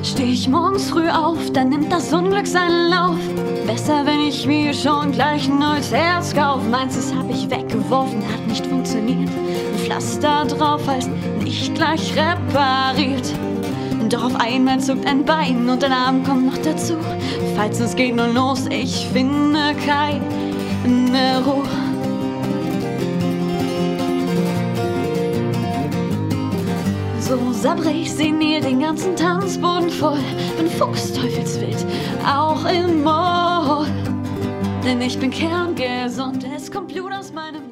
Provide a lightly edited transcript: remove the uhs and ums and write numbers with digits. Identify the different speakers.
Speaker 1: Steh ich morgens früh auf, dann nimmt das Unglück seinen Lauf. Besser, wenn ich mir schon gleich ein neues Herz kauf. Meins hab ich weggeworfen, hat nicht funktioniert. Ein Pflaster drauf heißt nicht gleich repariert. Doch auf einmal zuckt ein Bein und ein Arm kommt noch dazu. Falls es geht nun los, ich finde keine Ruhe. So sabbre ich senil den ganzen Tanzboden voll. Bin fuchsteufelswild, auch in Moll. Denn ich bin kerngesund, es kommt Blut aus meinem